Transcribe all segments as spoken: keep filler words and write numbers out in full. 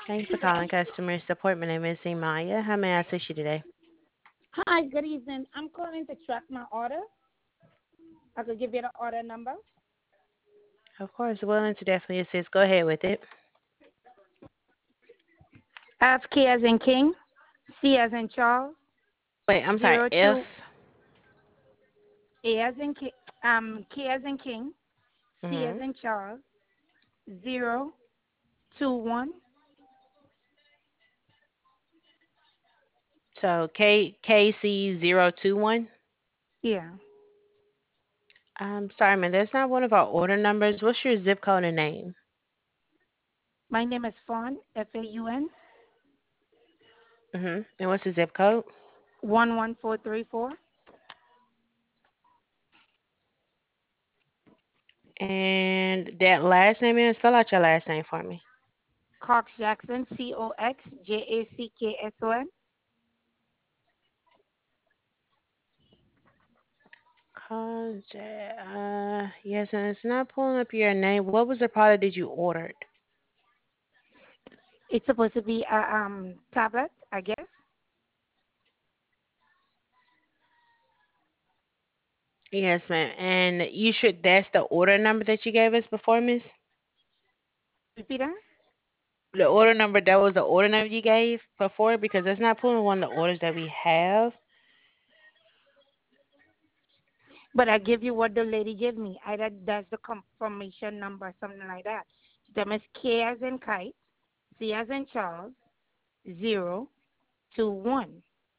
Thank you for calling customer support. My name is Imaya. How may I assist you today? Hi, good evening. I'm calling to track my order. I could give you the order number. Of course, willing to definitely assist. Go ahead with it. F K as in King, C as in Charles, Wait, I'm sorry. zero F. two A as in King, um K as in King, C as Mm-hmm. in Charles, zero two one. So K KC zero two one. Yeah. I'm sorry, man. That's not one of our order numbers. What's your zip code and name? My name is Fawn, F A U N, Mm-hmm. And what's the zip code? one one four three four. And that last name is spell out your last name for me. Cox Jackson, C O X J A C K S O N. Contact. Uh, yes, and it's not pulling up your name. What was the product that you ordered? It's supposed to be a um tablet, I guess. Yes, ma'am. And you should. That's the order number that you gave us before, Miss. Repeat that. The order number, that was the order number you gave before, because it's not pulling one of the orders that we have. But I give you what the lady gave me. Either that's the confirmation number, something like that. That is K as in kite, C as in Charles, zero, two, one.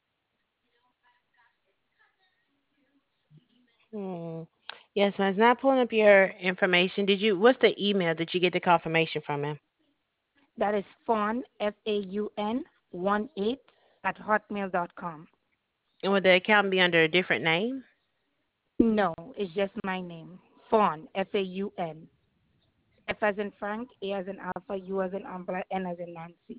Hmm. Yes, ma'am. It's not pulling up your information. Did you? What's the email that you get the confirmation from, ma'am? That is faun, F A U N, one eight at hotmail dot com. And would the account be under a different name? No, it's just my name. Faun, F A U N. F as in Frank, A as in Alpha, U as in Umbrella, N as in Nancy.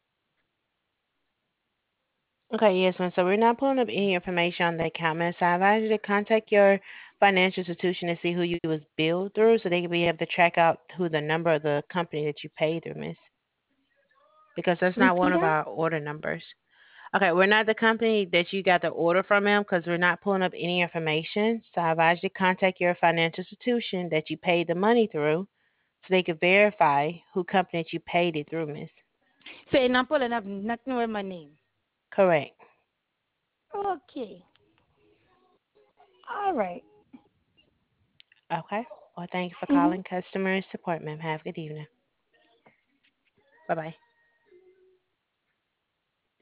Okay, yes, ma'am. So we're not pulling up any information on the account, ma'am. So I advise you to contact your financial institution to see who you was billed through, so they can be able to track out who the number of the company that you paid through, miss. Because that's not one Repeat of that? our order numbers. Okay, we're not the company that you got the order from, ma'am, because we're not pulling up any information. So I advise you to contact your financial institution that you paid the money through, so they can verify who company that you paid it through, miss. So you're not pulling up nothing with my name. Correct. Okay. All right. Okay. Well, thank you for Mm-hmm. calling customer support, ma'am. Have a good evening. Bye bye.